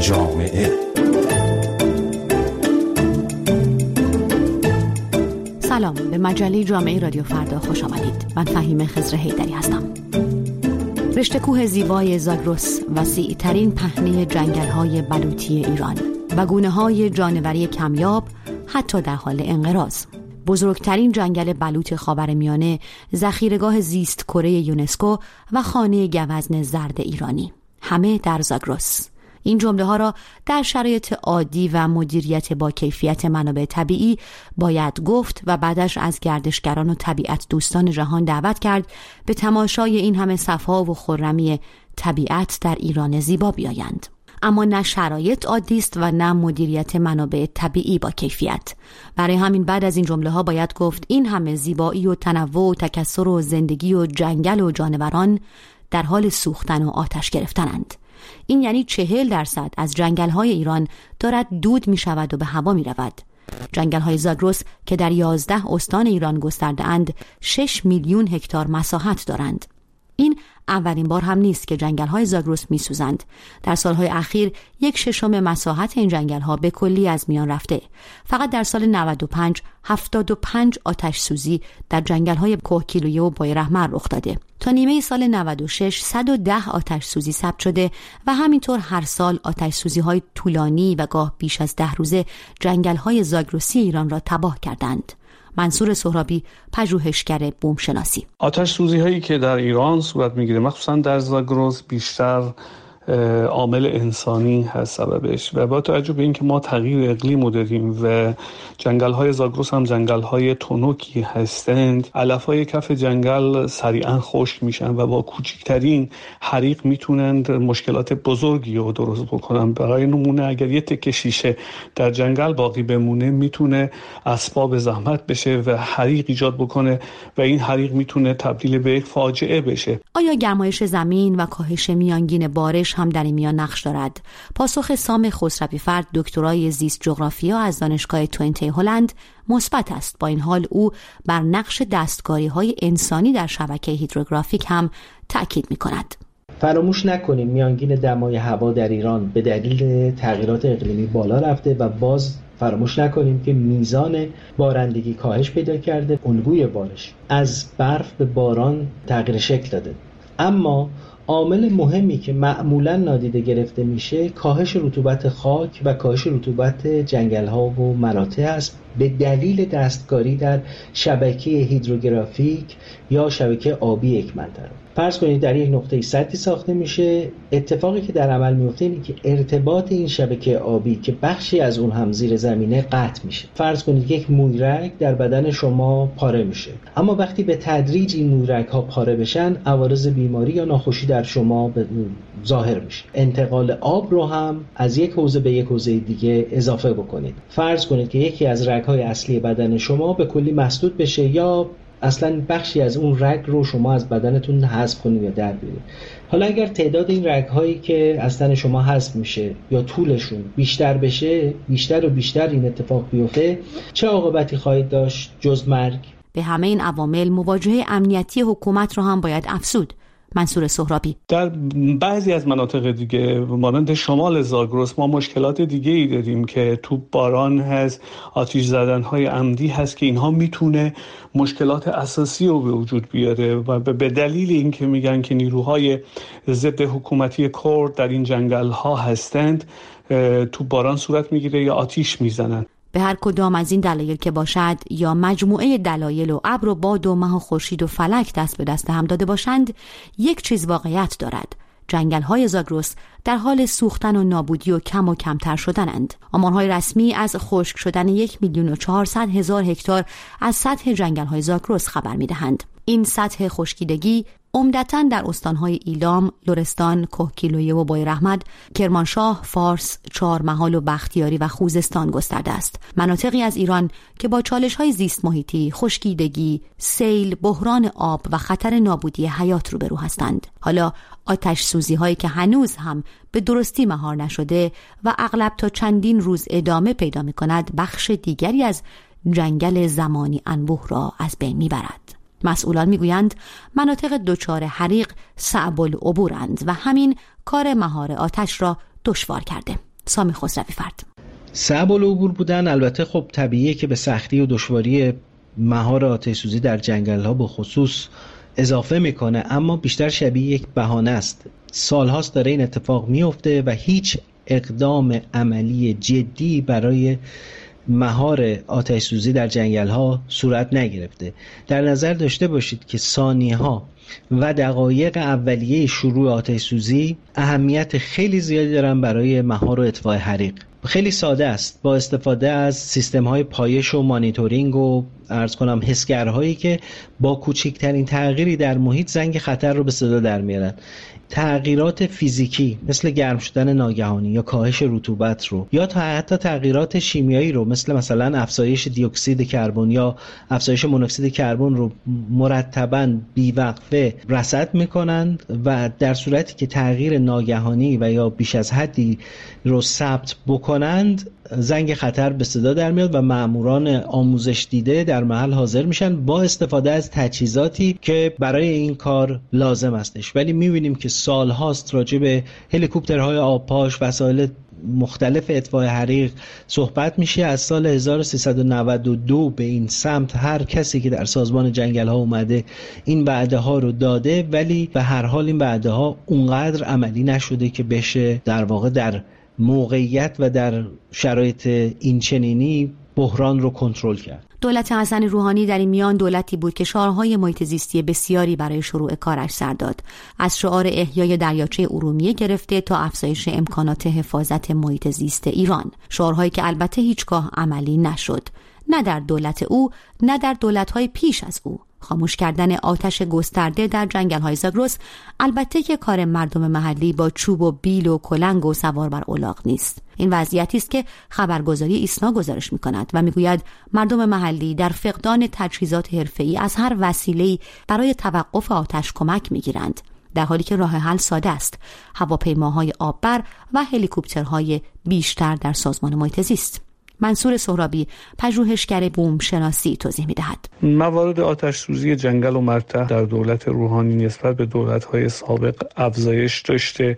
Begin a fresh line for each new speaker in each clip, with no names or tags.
جامعه.
سلام، به مجله جامعه رادیو فردا خوش آمدید. من فهیم خضر حیدری هستم. رشته کوه زیبای زاگرس وسیع ترین پهنه جنگل‌های بلوطی ایران و گونه‌های جانوری کمیاب حتی در حال انقراض. بزرگترین جنگل بلوط خاورمیانه، ذخیره‌گاه زیست کره یونسکو و خانه گوزن زرد ایرانی، همه در زاگرس. این جمله ها را در شرایط عادی و مدیریت با کیفیت منابع طبیعی باید گفت و بعدش از گردشگران و طبیعت دوستان جهان دعوت کرد به تماشای این همه صفا و خرمی طبیعت در ایران زیبا بیایند. اما نه شرایط عادی است و نه مدیریت منابع طبیعی با کیفیت. برای همین بعد از این جمله ها باید گفت این همه زیبایی و تنوع و تکثر و زندگی و جنگل و جانوران در حال سوختن و آتش گرفتنند. این یعنی 40% از جنگل‌های ایران دارد دود می‌شود و به هوا می‌رود. جنگل‌های زاگرس که در 11 استان ایران گسترده‌اند 6 میلیون هکتار مساحت دارند. این اولین بار هم نیست که جنگل‌های زاگرس می‌سوزند. در سال‌های اخیر 1/6 مساحت این جنگل‌ها به کلی از میان رفته. فقط در سال 95 75 آتش سوزی در جنگل‌های کوهگیلویه و بایرحمر رخ داده. تا نیمه سال 96 110 آتش سوزی ثبت شده و همینطور هر سال آتش سوزی‌های طولانی و گاه بیش از 10 روزه جنگل‌های زاگرسی ایران را تباه کردند. منصور سهرابی، پژوهشگر بومشناسی:
آتش سوزی هایی که در ایران صورت میگیره مخصوصا در زاگرس بیشتر عامل انسانی هست سببش، و با توجه به اینکه ما تغییر اقلیم داریم و جنگل‌های زاگرس هم جنگل‌های تنوکی هستند، علف‌های کف جنگل سریعا خشک میشن و با کوچکترین حریق میتونند مشکلات بزرگی رو درست بکنن. برای نمونه اگر یه تکه شیشه در جنگل باقی بمونه میتونه اسباب زحمت بشه و حریق ایجاد بکنه و این حریق میتونه تبدیل به یک فاجعه بشه.
آیا گرمایش زمین و کاهش میانگین بارش هم در این میان نقش دارد؟ پاسخ سام خسروی فرد، دکترای زیست جغرافیا از دانشگاه توئنته هلند، مثبت است. با این حال او بر نقش دستکاری‌های انسانی در شبکه هیدروگرافیک هم تأکید می‌کند.
فراموش نکنیم میانگین دمای هوا در ایران به دلیل تغییرات اقلیمی بالا رفته و باز فراموش نکنیم که میزان بارندگی کاهش پیدا کرده. الگوی بارش از برف به باران تغییر شکل داده. اما عامل مهمی که معمولاً نادیده گرفته میشه کاهش رطوبت خاک و کاهش رطوبت جنگل‌ها و مراتع است به دلیل دستکاری در شبکه هیدروگرافیک یا شبکه آبی یک منطقه. فرض کنید در یک نقطه سدی ساخته میشه، اتفاقی که در عمل میفته اینه که ارتباط این شبکه آبی که بخشی از اون هم زیر زمینه قطع میشه. فرض کنید یک مویرگ در بدن شما پاره میشه، اما وقتی به تدریج این مویرگ ها پاره بشن عوارض بیماری یا ناخوشی در شما ظاهر میشه. انتقال آب رو هم از یک حوزه به یک حوزه دیگه اضافه بکنید. فرض کنید که یکی از رگ‌های اصلی بدن شما به کلی مسدود بشه یا اصلا بخشی از اون رگ رو شما از بدنتون حذف کنید یا در بیارید. حالا اگر تعداد این رگ‌هایی که از تن شما حذف میشه یا طولشون بیشتر بشه، بیشتر و بیشتر این اتفاق بیفته، چه عاقبتی خواهید داشت جز مرگ؟
به همه این عوامل مواجهه امنیتی حکومت رو هم باید افزود. منصور سهرابی:
در بعضی از مناطق دیگه مانند شمال زاگرس ما مشکلات دیگه ای داریم که تو باران هست، آتش زدن‌های عمدی هست که اینها میتونه مشکلات اساسی رو به وجود بیاره و به دلیل اینکه میگن که نیروهای ضد حکومتی کرد در این جنگل‌ها هستند تو باران صورت میگیره یا آتش میزنن.
به هر کدام از این دلایل که باشد یا مجموعه دلایل و ابر و باد و مه و خورشید و فلک دست به دست هم داده باشند، یک چیز واقعیت دارد: جنگل‌های زاگرس در حال سوختن و نابودی و کمتر شدنند. آمارهای رسمی از خشک شدن 1,400,000 هکتار از سطح جنگل‌های زاگرس خبر می‌دهند. این سطح خشکیدگی عمدتاً در استان‌های ایلام، لرستان، کوهگیلویه و بایرحمد، کرمانشاه، فارس، چهارمحال و بختیاری و خوزستان گسترده است. مناطقی از ایران که با چالش‌های زیست محیطی، خشکیدگی، سیل، بحران آب و خطر نابودی حیات روبرو هستند. حالا آتش سوزی‌هایی که هنوز هم به درستی مهار نشده و اغلب تا چندین روز ادامه پیدا می‌کند، بخش دیگری از جنگل زمانی انبوه را از بین می‌برد. مسئولان میگویند مناطق دچار حریق صعب العبورند و همین کار مهار آتش را دشوار کرده. سامی خسروی فرد.
صعب العبور بودن البته خب طبیعیه که به سختی و دشواری مهار آتش‌سوزی در جنگل‌ها به خصوص اضافه میکنه، اما بیشتر شبیه یک بهانه است. سالهاست داره این اتفاق میفته و هیچ اقدام عملی جدی برای مهار آتش‌سوزی در جنگل‌ها صورت نگرفته. در نظر داشته باشید که ثانیه‌ها و دقایق اولیه شروع آتش‌سوزی اهمیت خیلی زیادی دارن برای مهار و اطفاء حریق. خیلی ساده است، با استفاده از سیستم‌های پایش و مانیتورینگ و عرض کنم حسگرهایی که با کوچکترین تغییری در محیط زنگ خطر رو به صدا در میارن. تغییرات فیزیکی مثل گرم شدن ناگهانی یا کاهش رطوبت رو، یا حتی تغییرات شیمیایی رو مثلا افزایش دی اکسید کربن یا افزایش مونوکسید کربن رو مرتباً بیوقفه رصد میکنند و در صورتی که تغییر ناگهانی و یا بیش از حدی رو ثبت بکنند زنگ خطر به صدا در میاد و ماموران آموزش دیده در محل حاضر میشن با استفاده از تجهیزاتی که برای این کار لازم هستش. ولی میبینیم که سالهاست راجع به هلیکوپترهای آبپاش، وسایل مختلف اطفاء حریق صحبت میشه. از سال 1392 به این سمت هر کسی که در سازمان جنگل ها اومده این وعده ها رو داده، ولی به هر حال این وعده ها اونقدر عملی نشده که بشه در واقع در موقعیت و در شرایط این چنینی بحران رو کنترل کرد.
دولت حسن روحانی در این میان دولتی بود که شعارهای محیط زیستی بسیاری برای شروع کارش سر داد، از شعار احیای دریاچه ارومیه گرفته تا افزایش امکانات حفاظت محیط زیست ایران، شعارهایی که البته هیچگاه عملی نشد، نه در دولت او نه در دولت‌های پیش از او. خاموش کردن آتش گسترده در جنگل‌های زاگرس البته که کار مردم محلی با چوب و بیل و کلنگ و سوار بر الاغ نیست. این وضعیتی است که خبرگزاری ایسنا گزارش می‌کند و می‌گوید مردم محلی در فقدان تجهیزات حرفه‌ای از هر وسیله‌ای برای توقف آتش کمک می‌گیرند، در حالی که راه حل ساده است: هواپیماهای آببر و هلیکوپترهای بیشتر در سازمان محیط زیست. منصور سهرابی، پژوهشگر بوم شناسی، توضیح می‌دهد.
موارد آتش سوزی جنگل و مرتع در دولت روحانی نسبت به دولت‌های سابق افزایش داشته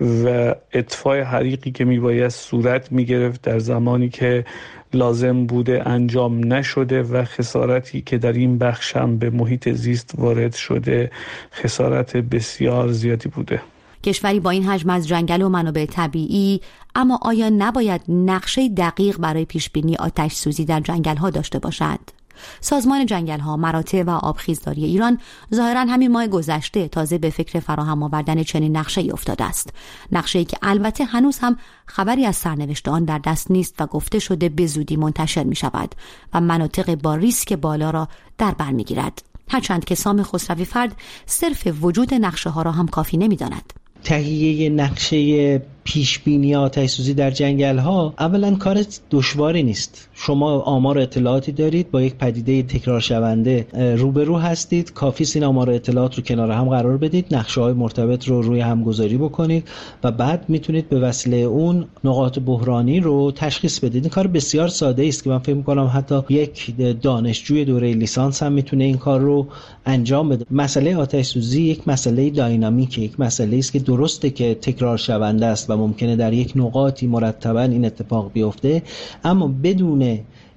و اطفاء حریقی که میباید صورت میگرفت در زمانی که لازم بوده انجام نشده و خسارتی که در این بخش هم به محیط زیست وارد شده خسارت بسیار زیادی بوده.
کشوری با این حجم از جنگل و منابع طبیعی اما آیا نباید نقشه دقیق برای پیشبینی آتش سوزی در جنگل ها داشته باشد؟ سازمان جنگل ها، مراتع و آبخیزداری ایران ظاهراً همین ماه گذشته تازه به فکر فراهم آوردن چنین نقشه‌ای افتاده است. نقشه‌ای که البته هنوز هم خبری از سرنوشت آن در دست نیست و گفته شده به زودی منتشر می شود و مناطق با ریسک بالا را در بر می گیرد. هرچند که سامی خسروی فرد صرف وجود نقشه ها را هم کافی نمی داند.
تهیه نقشه پیشبینی آتش سوزی در جنگل ها اولا کار دشواری نیست. شما آمار و اطلاعاتی دارید، با یک پدیده تکرار شونده روبرو هستید، کافی است این آمار و اطلاعات رو کنار هم قرار بدید، نقشه های مرتبط رو روی هم گذاری بکنید و بعد میتونید به وسیله اون نقاط بحرانی رو تشخیص بدید. این کار بسیار ساده است که من فکر می‌کنم حتی یک دانشجوی دوره لیسانس هم میتونه این کار رو انجام بده. مسئله آتش سوزی یک مسئله داینامیکه، یک مسئله است که درسته که تکرار شونده است و ممکنه در یک نقاطی مرتباً این اتفاق بیفته، اما بدون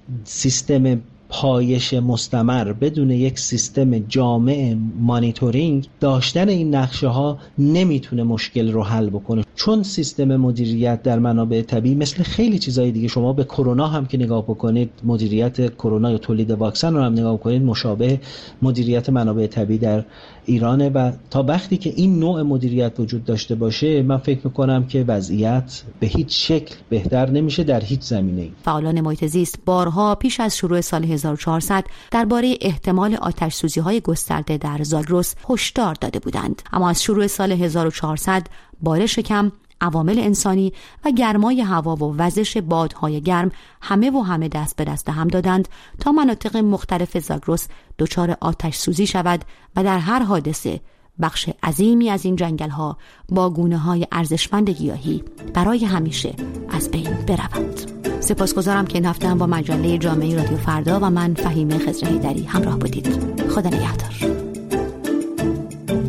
سیستم پایش مستمر، بدون یک سیستم جامع مانیتورینگ، داشتن این نقشه ها نمیتونه مشکل رو حل بکنه. چون سیستم مدیریت در منابع طبیعی مثل خیلی چیزای دیگه، شما به کرونا هم که نگاه بکنید، مدیریت کرونا یا تولید واکسن رو هم نگاه بکنید، مشابه مدیریت منابع طبیعی در ایرانه و تا وقتی که این نوع مدیریت وجود داشته باشه من فکر میکنم که وضعیت به هیچ شکل بهتر نمیشه در هیچ زمینه‌ای.
فعالان محیط زیست بارها پیش از شروع سال 1400 درباره احتمال آتش سوزی‌های گسترده در زاگرس هشدار داده بودند، اما از شروع سال 1400 بارش کم، عوامل انسانی و گرمای هوا و وزش بادهای گرم همه دست به دست هم دادند تا مناطق مختلف زاگرس دچار آتش سوزی شود و در هر حادثه بخش عظیمی از این جنگل ها با گونه های ارزشمند گیاهی برای همیشه از بین بروند. سپاسگزارم که این هفته هم با مجله جامعه رادیو فردا و من فهیمه خضر حیدری همراه بودید. خدا نگهدار.